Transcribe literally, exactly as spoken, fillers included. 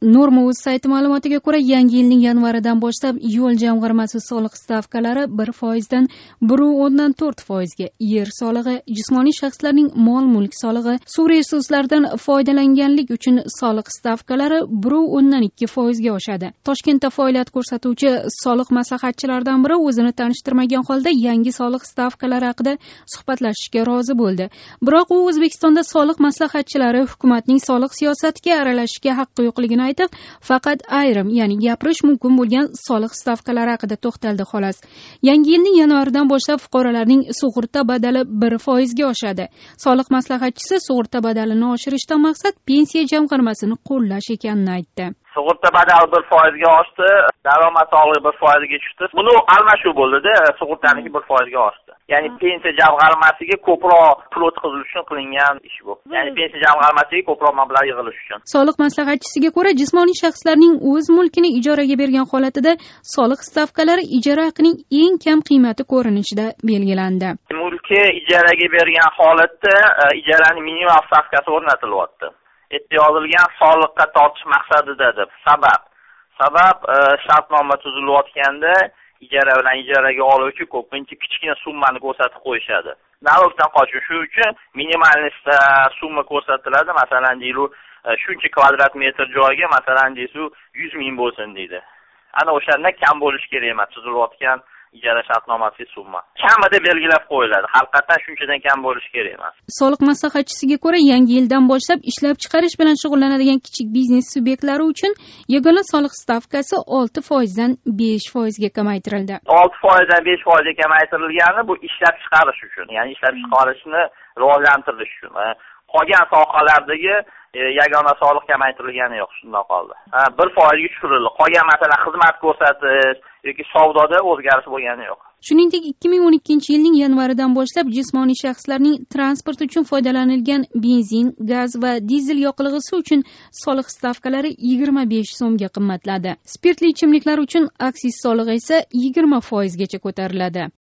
Norma.uz sayti ma'lumotiga ko'ra, yangi yilning yanvaridan boshlab yo'l jamg'armasi soliq stavkalari bir foizdan bir o'ndan to'rt foizga, yer solig'i, jismoniy shaxslarning mol-mulk solig'i, suv resurslaridan foydalanganlik uchun soliq stavkalari bir o'ndan ikki foizga oshadi. Toshkentda faoliyat ko'rsatuvchi soliq maslahatchilaridan biri o'zini tanishtirmagan holda yangi soliq stavkalari haqida suhbatlashishga rozi bo'ldi. Biroq u O'zbekistonda soliq maslahatchilari hukumatning soliq siyosatiga aralashishga haqqi yo'qligini aytib, faqat ayrim, ya'ni gapirish mumkin bo'lgan soliq stavkalari haqida to'xtaldi xolos. Yangi yilning yanvaridan boshlab fuqarolarning sug'urta badali bir foizga oshadi. Soliq maslahatchisi sug'urta badalini oshirishdan maqsad pensiya jamg'armasini qo'llash ekanini aytdi. Sug'urta badali bir foizga oshdi, daromad solig'i bir foizga tushdi. Buni almashuv bo'ldi-da, sug'urtaniki bir foizga oshdi. Ya'ni pensiya jamg'armasiga ko'proq pul o'tkazilish uchun qilingan ish bu. Ya'ni pensiya jamg'armasiga ko'proq mablag' yig'ilish uchun. Soliq maslahatchisiga ko'ra, jismoniy shaxslarning o'z mulkini ijaraga bergan holatida soliq stavkalari ijara haqining eng kam qiymati ko'rinishida belgilandi. Mulki ijaraga bergan holatda ijaraning minimal stavkasi o'rnatilyapti. Yerda yozilgan soliqqa tortish maqsadida deb. Sabab sabab shartnoma tuzilayotganda ijara bilan ijaraga oluvchi ko'pincha kichkina summani ko'rsatib qo'yishadi. Nalogdan qochish shu uchun minimal summa ko'rsatiladi. Masalan, deylik, shuncha kvadrat metr joyga masalan deysiz yuz ming bo'lsin deydi. Ana o'shanda kam bo'lish kerak emas tuzilayotgan ijara shartnomasidagi summa. Kamida belgilab qo'yiladi. Haqiqatan shunchadan kam bo'lish kerak emas. Soliq maslahatchisiga ko'ra, yangi yildan boshlab ishlab chiqarish bilan shug'ullanadigan kichik biznes subyektlari uchun yagona soliq stavkasi olti foizdan besh foizga kamaytirildi. olti foizdan besh foizga kamaytirilgani bu ishlab chiqarish uchun, ya'ni ishlab chiqarishni rivojlantirish uchun. Qolgan sohalardagi yagona soliq kamaytirilgani yo'q, shunday qoldi. Ha, bir foizga tushirildi. Qolgan masalan xizmat ko'rsatish yoki savdoda o'zgarish bo'lgani yo'q. Shuningdek, ikki ming o'n ikkinchi yilning yanvaridan boshlab jismoniy shaxslarning transport uchun foydalanilgan benzin, gaz va dizel yoqilg'isi uchun soliq stavkalari yigirma besh so'mga qimmatladi. Spirtli ichimliklar uchun aksiz solig'i esa yigirma foizgacha ko'tariladi.